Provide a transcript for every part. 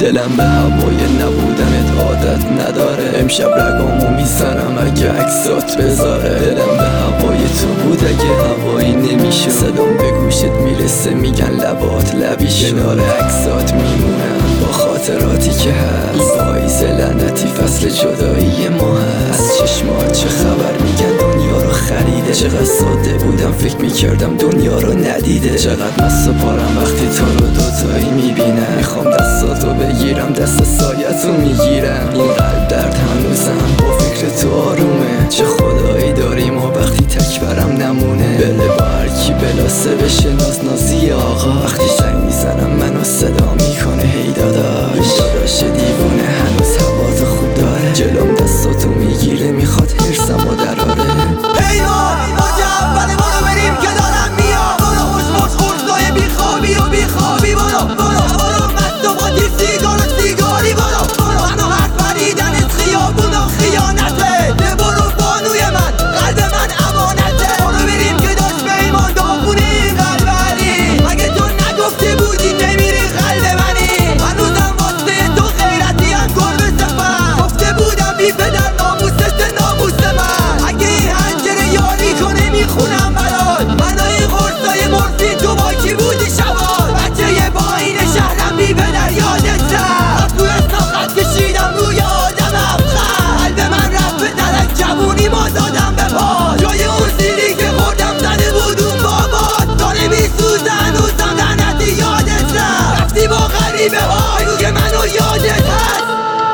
دلم به هوای نبودنت عادت نداره. امشب رگامو میزنم اگه عکسات بذاره. دلم به هوای تو بود اگه هوایی نمیشه. صدام به گوشت میرسه میگن لبات لبیشه. کنار عکسات میمونم با خاطراتی که هست. پاییز لعنتی فصل جدایی ما هست. از چشمات چه خبر میگن دنیا رو خریده. چقدر ساده بودم فکر میکردم دنیا رو ندیده. چقدر مست و پارم وقتی تو رو دوتایی میبینم. میخوام دستاتو بگیرم دست سایتو میگیرم. این قلب درد هنوزم با فکر تو آرومه. چه خدایی داریم و وقتی تک برم نمونه. بله با هرکی بلاسه بشه نازی آقا. وقتی زنگ میزنم منو صدا میکنه هی داداش دیوونه هنوز هواتو خوب داره. جلوم دستاتو میگیره میخواد حرسمو دراره. ایوان موج اوله برو بریم که دارم میام. برو خوش خورسای بیخوابی و بیخوابی. برو مست و با دیر سیگار و سیگاری. برو منو حرف پریدنت خیابون و خیانته. برو بانوی من قلب من امانته. برو بریم که داشت به ایمان داغونه این قلب علی. مگه تو نگفته بودی نمیری قلب منی. هنوزم واسه تو غیرتی هم گربه سفر. گفته بودم بی پدر ناموسش ناموس من. اگه این هنجره یاری کنه میخونم برات. منو این قرصای مرفی تو با کی بودی شبات. بچه یه با این شهرم بی پدر یادت رفت. توی ساخت کشیدم روی آدمم خط. قلب من رفت به درک جوونی ما دادم به پا. جای اون سیری که خوردم زده بود اون بابات. داره میسوزه هنوزم لعنتی یادت رفت. رفتی با غریبه های روی منو یادت هست.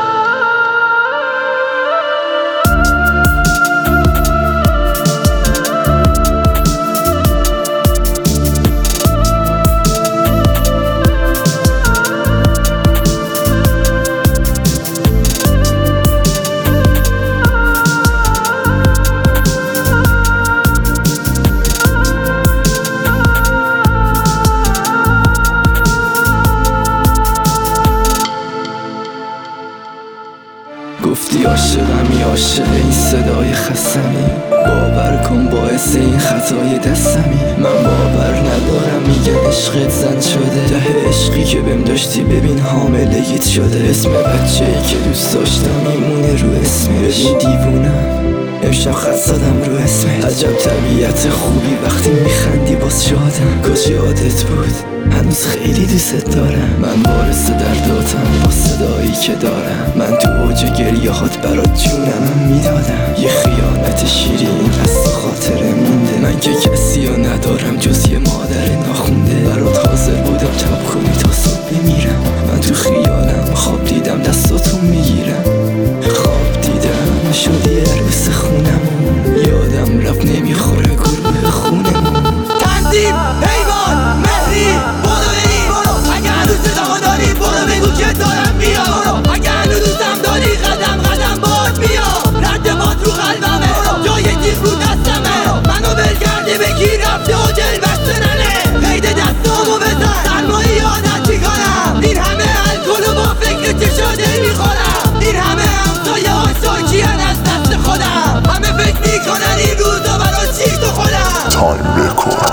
گفتی عاشقمی عاشق این صدای خسمی. باور کن باعث این خطای دستمی. من باور ندارم میگن عشقت زن شده. ته عشقی که بهم داشتی ببین حاملگیت شده. اسم بچه‌ای که دوست داشتم میمونه رو اسمش. ببین دیوونم امشب خط زدم رو اسمت. عجب طبیعت خوبی وقتی میخندی باز شادم. کاش یادت بود هنوز خیلی دوست دارم. من وارث درداتم با صدایی که دارم. من تو اوج گریهات برات جونمم میدادم. یه خیانت شیرین از تو خاطره مونده. من که کسی رو ندارم جز یه مادر ناخونده. برات حاضر بودم تب کنی تا صبح بمیرم. من تو خیالم خواب دیدم دستاتو میگیرم. خواب دیدم شدی عروس خونمون. یادم رفت نمیخوره گروه خونمون. تنظیم حیوان مهری برو بریم. اگه هنوز صدامو داری برو بگو که دارم میام. اگه هنوز دوستم داری قدم باهات میام. رد باد رو قلبمه جای تیغ رو دستمه. منو ول کرده بگی رفته و دل بسته ننه. قید دستامو بزن سرمایی عادتی کنم. این همه الکل و با فکر چه شده میخورم. این همه همسایه ها شاکیان از دست خودم. همه فکر میکنن این روزا برای چی تو خودم. تایم بکن